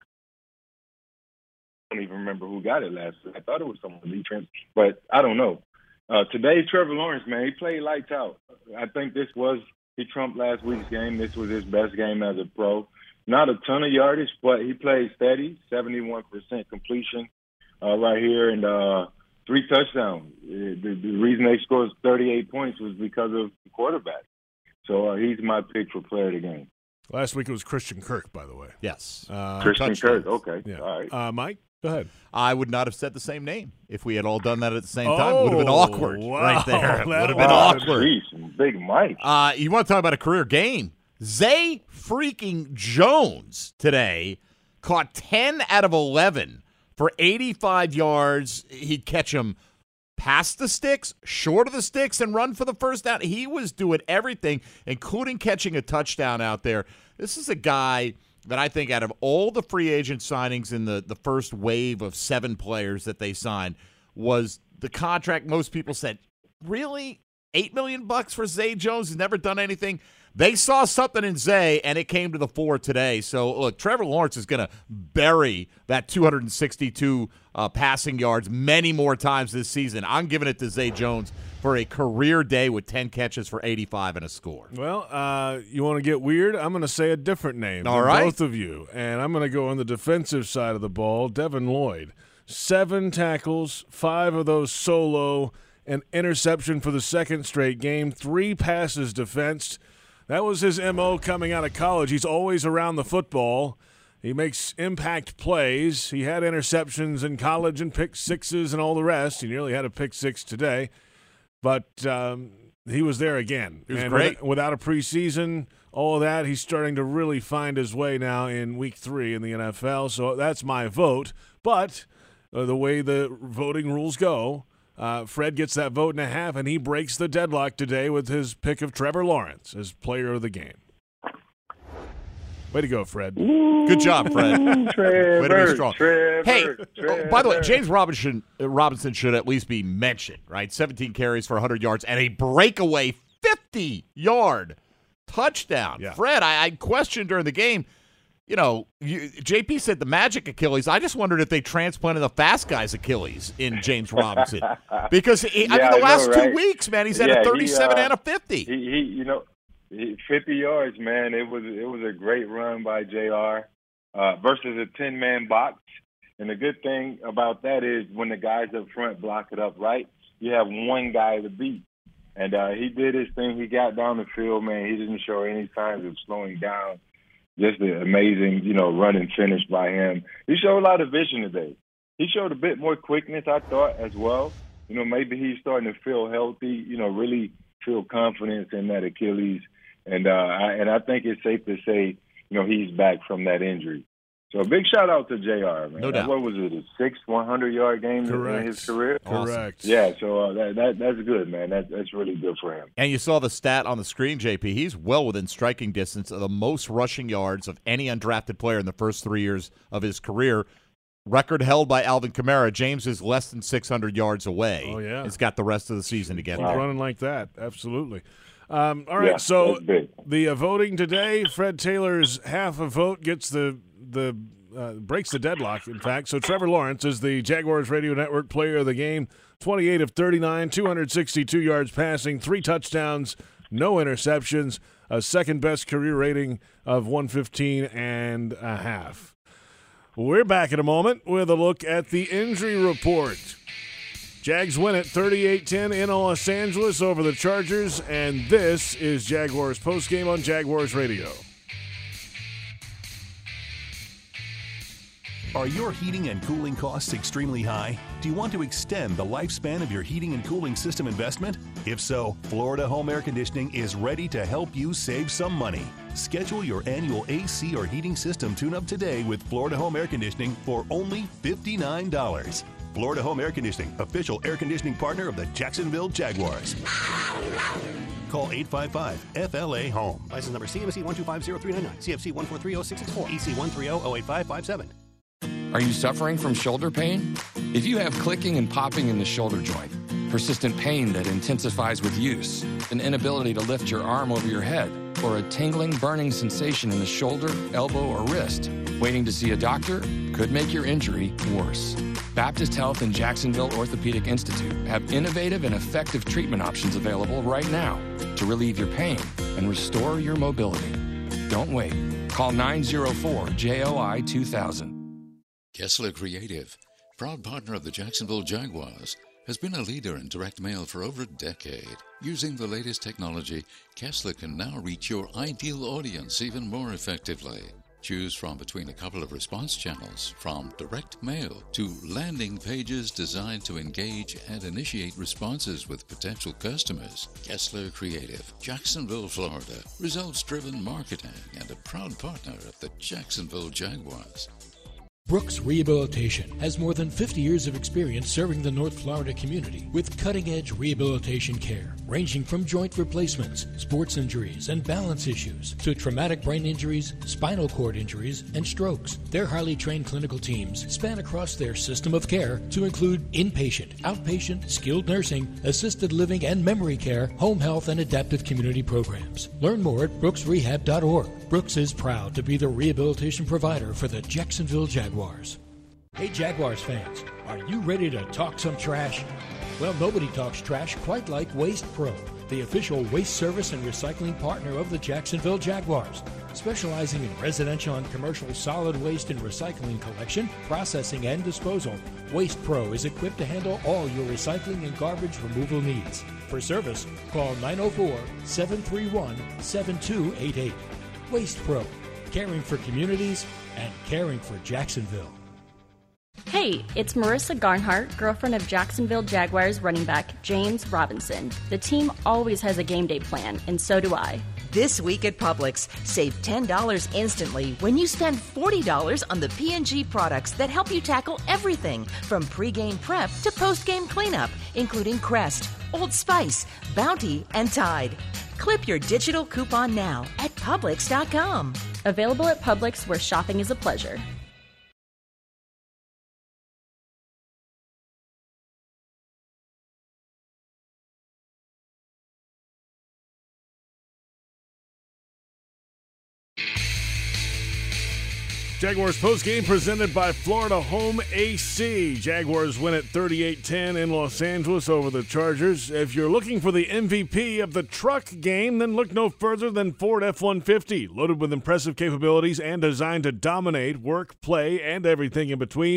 – I don't even remember who got it last week. I thought it was someone on defense, but I don't know. Today, Trevor Lawrence, man, he played lights out. I think this was – he trumped last week's game. This was his best game as a pro. Not a ton of yardage, but he played steady, 71% completion right here, and 3 touchdowns. The reason they scored 38 points was because of the quarterback. So he's my pick for player of the game. Last week it was Christian Kirk, by the way. Yes. Christian Kirk, okay. Yeah. All right. Mike, go ahead. I would not have said the same name if we had all done that at the same time. It would have been awkward right there. Would have been awkward. Geez, big Mike. You want to talk about a career game? Zay freaking Jones today caught 10 out of 11 for 85 yards. He'd catch him past the sticks, short of the sticks, and run for the first down. He was doing everything, including catching a touchdown out there. This is a guy that I think out of all the free agent signings in the first wave of 7 players that they signed was the contract most people said, really? $8 million for Zay Jones? He's never done anything. They saw something in Zay, and it came to the fore today. So, look, Trevor Lawrence is going to bury that 262 passing yards many more times this season. I'm giving it to Zay Jones for a career day with 10 catches for 85 and a score. Well, you want to get weird? I'm going to say a different name All right. both of you, and I'm going to go on the defensive side of the ball. Devin Lloyd, 7 tackles, 5 of those solo, an interception for the second straight game, 3 passes defensed. That was his M.O. coming out of college. He's always around the football. He makes impact plays. He had interceptions in college and pick sixes and all the rest. He nearly had a pick 6 today. But he was there again. He was great. Without a preseason, all of that, he's starting to really find his way now in Week 3 in the NFL. So that's my vote. But the way the voting rules go, Fred gets that vote and a half, and he breaks the deadlock today with his pick of Trevor Lawrence as player of the game. Way to go, Fred. Good job, Fred. Trevor, way to be strong. Trevor. By the way, James Robinson should at least be mentioned, right? 17 carries for 100 yards and a breakaway 50-yard touchdown. Yeah. Fred, I questioned during the game, JP said the magic Achilles. I just wondered if they transplanted the fast guy's Achilles in James Robinson. Because, the last 2 weeks, man, he's had a 37 and a 50. 50 yards, man. It was a great run by JR versus a 10-man box. And the good thing about that is when the guys up front block it up right, you have one guy to beat. And he did his thing. He got down the field, man. He didn't show any signs of slowing down. Just an amazing, run and finish by him. He showed a lot of vision today. He showed a bit more quickness, I thought, as well. Maybe he's starting to feel healthy, really feel confidence in that Achilles. And I think it's safe to say, he's back from that injury. So a big shout out to JR, man. No doubt. What was it, his sixth 100-yard game in his career? Correct. Yeah, so that's good, man. That's really good for him. And you saw the stat on the screen, JP. He's well within striking distance of the most rushing yards of any undrafted player in the first 3 years of his career. Record held by Alvin Kamara. James is less than 600 yards away. Oh, yeah. He's got the rest of the season to get there. Running like that, absolutely. All right, so the voting today, Fred Taylor's half a vote gets breaks the deadlock, in fact. So Trevor Lawrence is the Jaguars Radio Network player of the game, 28 of 39, 262 yards passing, 3 touchdowns, no interceptions, a second-best career rating of 115.5. We're back in a moment with a look at the injury report. Jags win at 38-10 in Los Angeles over the Chargers, and this is Jaguars postgame on Jaguars Radio. Are your heating and cooling costs extremely high? Do you want to extend the lifespan of your heating and cooling system investment? If so, Florida Home Air Conditioning is ready to help you save some money. Schedule your annual AC or heating system tune-up today with Florida Home Air Conditioning for only $59. Florida Home Air Conditioning, official air conditioning partner of the Jacksonville Jaguars. Call 855-FLA-HOME. License number CMC 1250399, CFC 1430664, EC 130-08557. Are you suffering from shoulder pain? If you have clicking and popping in the shoulder joint, persistent pain that intensifies with use, an inability to lift your arm over your head, or a tingling, burning sensation in the shoulder, elbow, or wrist, waiting to see a doctor could make your injury worse. Baptist Health and Jacksonville Orthopedic Institute have innovative and effective treatment options available right now to relieve your pain and restore your mobility. Don't wait. Call 904-JOI-2000. Kessler Creative, proud partner of the Jacksonville Jaguars, has been a leader in direct mail for over a decade. Using the latest technology, Kessler can now reach your ideal audience even more effectively. Choose from between a couple of response channels, from direct mail to landing pages designed to engage and initiate responses with potential customers. Kessler Creative, Jacksonville, Florida. Results-driven marketing and a proud partner of the Jacksonville Jaguars. Brooks Rehabilitation has more than 50 years of experience serving the North Florida community with cutting-edge rehabilitation care, ranging from joint replacements, sports injuries, and balance issues to traumatic brain injuries, spinal cord injuries, and strokes. Their highly trained clinical teams span across their system of care to include inpatient, outpatient, skilled nursing, assisted living and memory care, home health, and adaptive community programs. Learn more at brooksrehab.org. Brooks is proud to be the rehabilitation provider for the Jacksonville Jaguars. Hey Jaguars fans, are you ready to talk some trash? Well, nobody talks trash quite like Waste Pro, the official waste service and recycling partner of the Jacksonville Jaguars. Specializing in residential and commercial solid waste and recycling collection, processing, and disposal, Waste Pro is equipped to handle all your recycling and garbage removal needs. For service, call 904-731-7288. Waste Pro, caring for communities and caring for Jacksonville. Hey, it's Marissa Garnhart, girlfriend of Jacksonville Jaguars running back James Robinson. The team always has a game day plan, and so do I. This week at Publix, save $10 instantly when you spend $40 on the P&G products that help you tackle everything from pre-game prep to post-game cleanup, including Crest, Old Spice, Bounty, and Tide. Clip your digital coupon now at Publix.com. Available at Publix, where shopping is a pleasure. Jaguars postgame presented by Florida Home AC. Jaguars win at 38-10 in Los Angeles over the Chargers. If you're looking for the MVP of the truck game, then look no further than Ford F-150. Loaded with impressive capabilities and designed to dominate work, play, and everything in between,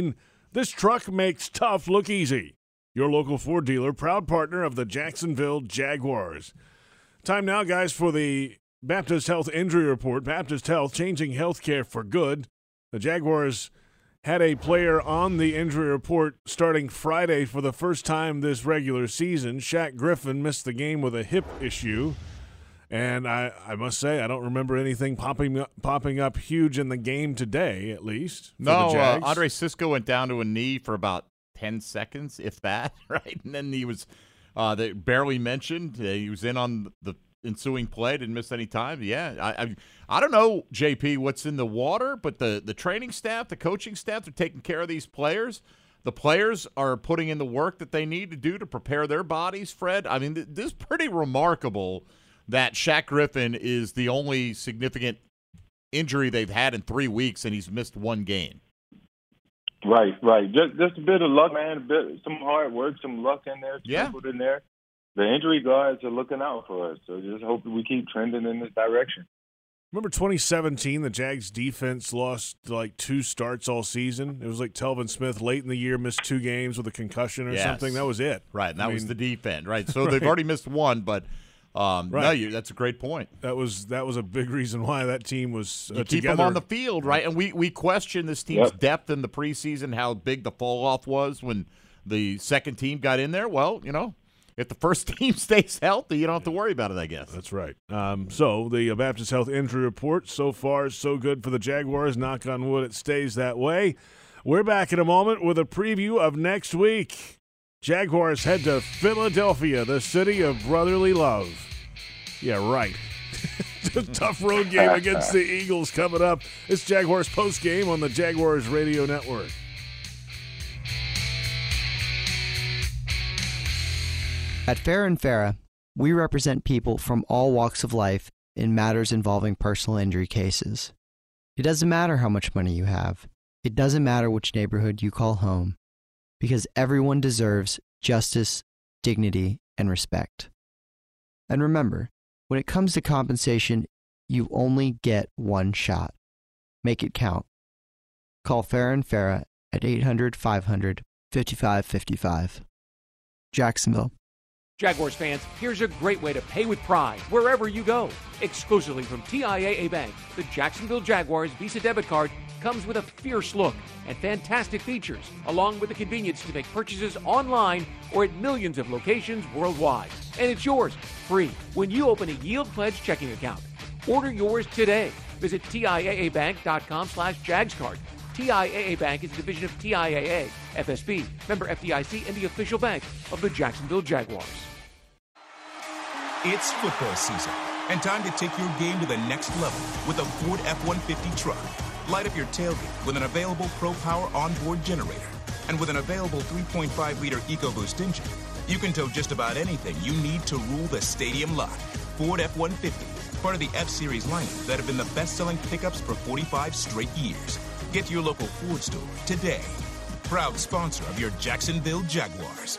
This truck makes tough look easy. Your local Ford dealer, proud partner of the Jacksonville Jaguars. Time now, guys, for the Baptist Health Injury Report. Baptist Health, changing healthcare for good. The Jaguars had a player on the injury report starting Friday for the first time this regular season. Shaq Griffin missed the game with a hip issue. And I must say, I don't remember anything popping up huge in the game today, at least. No, Andre Cisco went down to a knee for about 10 seconds, if that, right? And then he was they barely mentioned. He was in on the ensuing play, didn't miss any time. Yeah, I don't know, JP, what's in the water, but the training staff, the coaching staff, they're taking care of these players. The players are putting in the work that they need to do to prepare their bodies, Fred. I mean, this is pretty remarkable that Shaq Griffin is the only significant injury they've had in 3 weeks, and he's missed one game. Right. Just a bit of luck, man. Some hard work, some luck in there, sprinkled in there. The injury guards are looking out for us, so just hope that we keep trending in this direction. Remember 2017, the Jags defense lost like 2 starts all season? It was like Telvin Smith late in the year missed 2 games with a concussion or something. That was it. Right, and that was the defense. Right, so they've already missed one, but no, that's a great point. That was a big reason why that team was you keep them on the field, right? And we question this team's depth in the preseason, how big the fall-off was when the second team got in there. Well, you know, if the first team stays healthy, you don't have to worry about it, I guess. That's right. So the Baptist Health Injury Report, so far so good for the Jaguars. Knock on wood, it stays that way. We're back in a moment with a preview of next week. Jaguars head to Philadelphia, the city of brotherly love. Yeah, right. Tough road game against the Eagles coming up. It's Jaguars postgame on the Jaguars Radio Network. At Farah & Farah, we represent people from all walks of life in matters involving personal injury cases. It doesn't matter how much money you have. It doesn't matter which neighborhood you call home. Because everyone deserves justice, dignity, and respect. And remember, when it comes to compensation, you only get one shot. Make it count. Call Farah & Farah at 800-500-5555. Jacksonville. Jaguars fans, here's a great way to pay with pride wherever you go. Exclusively from TIAA Bank, the Jacksonville Jaguars Visa debit card comes with a fierce look and fantastic features, along with the convenience to make purchases online or at millions of locations worldwide. And it's yours, free, when you open a Yield Pledge checking account. Order yours today. Visit TIAABank.com/JagsCard. TIAA Bank is a division of TIAA, FSB, member FDIC, and the official bank of the Jacksonville Jaguars. It's football season, and time to take your game to the next level with a Ford F-150 truck. Light up your tailgate with an available Pro Power onboard generator. And with an available 3.5-liter EcoBoost engine, you can tow just about anything you need to rule the stadium lot. Ford F-150, part of the F-Series lineup that have been the best-selling pickups for 45 straight years. Get to your local Ford store today. Proud sponsor of your Jacksonville Jaguars.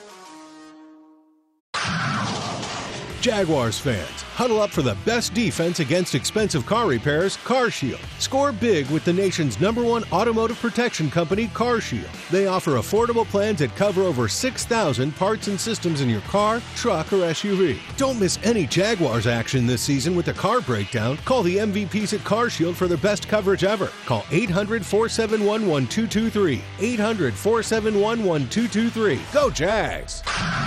Jaguars fans, huddle up for the best defense against expensive car repairs, CarShield. Score big with the nation's #1 automotive protection company, CarShield. They offer affordable plans that cover over 6,000 parts and systems in your car, truck, or SUV. Don't miss any Jaguars action this season with a car breakdown. Call the MVPs at CarShield for their best coverage ever. Call 800-471-1223. 800-471-1223. Go Jags!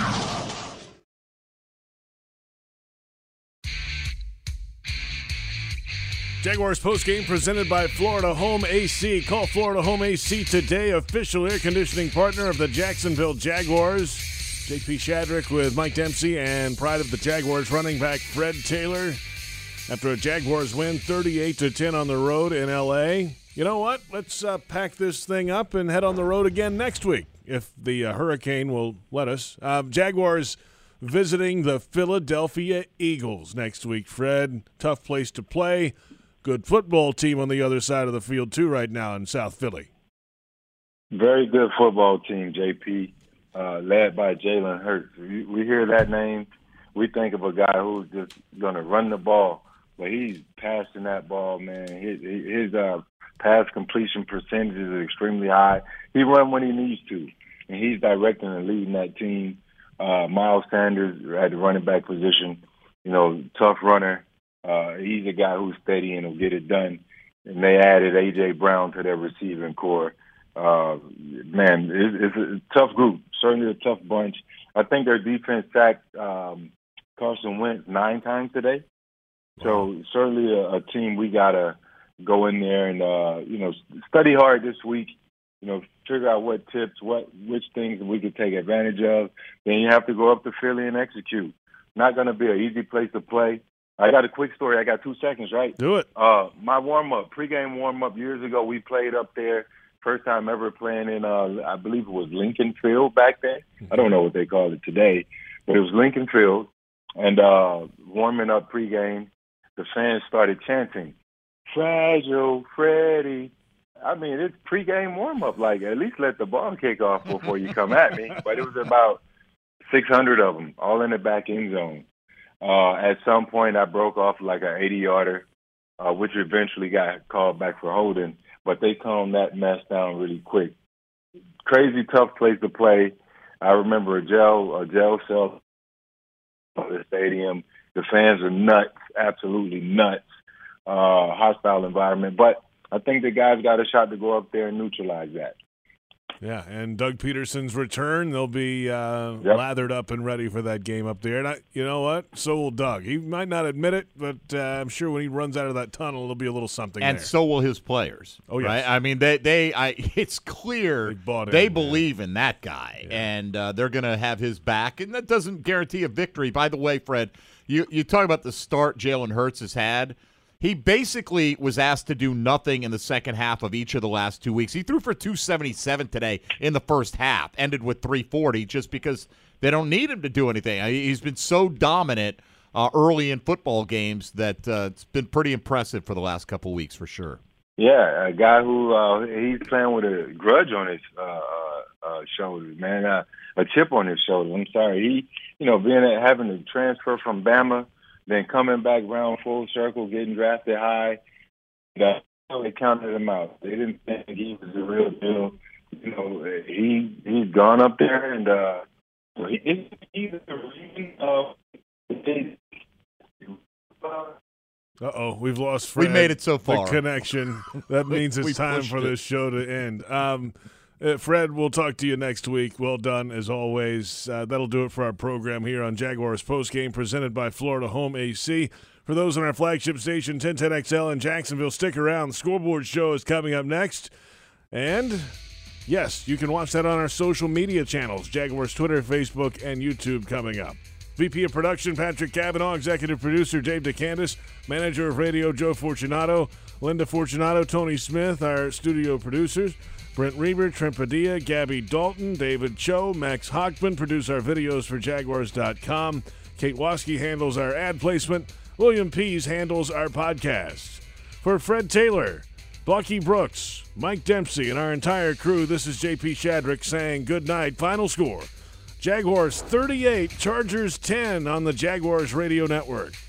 Jaguars postgame presented by Florida Home AC. Call Florida Home AC today, official air conditioning partner of the Jacksonville Jaguars. JP Shadrick with Mike Dempsey and pride of the Jaguars running back Fred Taylor. After a Jaguars win 38-10 on the road in L.A. You know what? Let's pack this thing up and head on the road again next week, if the hurricane will let us. Jaguars visiting the Philadelphia Eagles next week, Fred. Tough place to play. Good football team on the other side of the field, too, right now in South Philly. Very good football team, JP, led by Jalen Hurts. We hear that name, we think of a guy who's just going to run the ball, but he's passing that ball, man. His pass completion percentage is extremely high. He runs when he needs to, and he's directing and leading that team. Miles Sanders at the running back position, tough runner. He's a guy who's steady and will get it done. And they added A.J. Brown to their receiving core. Man, it's a tough group, certainly a tough bunch. I think their defense sacked Carson Wentz 9 times today. So certainly a team we got to go in there and, study hard this week, figure out what tips, which things we could take advantage of. Then you have to go up to Philly and execute. Not going to be an easy place to play. I got a quick story. I got 2 seconds, right? Do it. My warm-up, pregame warm-up years ago, we played up there. First time ever playing in, I believe it was Lincoln Field back then. I don't know what they call it today, but it was Lincoln Field. And warming up pregame, the fans started chanting, "Fragile Freddie." I mean, it's pregame warm-up. Like, at least let the ball kick off before you come at me. But it was about 600 of them, all in the back end zone. At some point, I broke off like an 80-yarder, which eventually got called back for holding. But they calmed that mess down really quick. Crazy tough place to play. I remember a jail cell at the stadium. The fans are nuts, absolutely nuts. Hostile environment. But I think the guys got a shot to go up there and neutralize that. Yeah, and Doug Peterson's return, they'll be lathered up and ready for that game up there. And you know what? So will Doug. He might not admit it, but I'm sure when he runs out of that tunnel, there'll be a little something and there. So will his players. Oh, yes. Right? I mean, it's clear they believe in that guy, and they're going to have his back. And that doesn't guarantee a victory. By the way, Fred, you talk about the start Jalen Hurts has had. He basically was asked to do nothing in the second half of each of the last 2 weeks. He threw for 277 today in the first half, ended with 340 just because they don't need him to do anything. He's been so dominant early in football games that it's been pretty impressive for the last couple of weeks for sure. Yeah, a guy who he's playing with a grudge on his shoulders, man, a chip on his shoulder. I'm sorry. He, having to transfer from Bama, then coming back round full circle, getting drafted high, they counted him out. They didn't think he was the real deal. He's gone up there, and he's the reason we've lost Fred. We made it so far. The connection. That means it's time for this show to end. Fred, we'll talk to you next week. Well done, as always. That'll do it for our program here on Jaguars Postgame, presented by Florida Home AC. For those on our flagship station, 1010XL in Jacksonville, stick around. The Scoreboard Show is coming up next. And, yes, you can watch that on our social media channels, Jaguars Twitter, Facebook, and YouTube coming up. VP of Production, Patrick Cavanaugh. Executive Producer, Dave DeCandis. Manager of Radio, Joe Fortunato. Linda Fortunato, Tony Smith, our studio producers. Brent Reber, Trent Padilla, Gabby Dalton, David Cho, Max Hochman produce our videos for Jaguars.com. Kate Waskey handles our ad placement. William Pease handles our podcasts. For Fred Taylor, Bucky Brooks, Mike Dempsey, and our entire crew, this is J.P. Shadrick saying good night. Final score, Jaguars 38, Chargers 10 on the Jaguars Radio Network.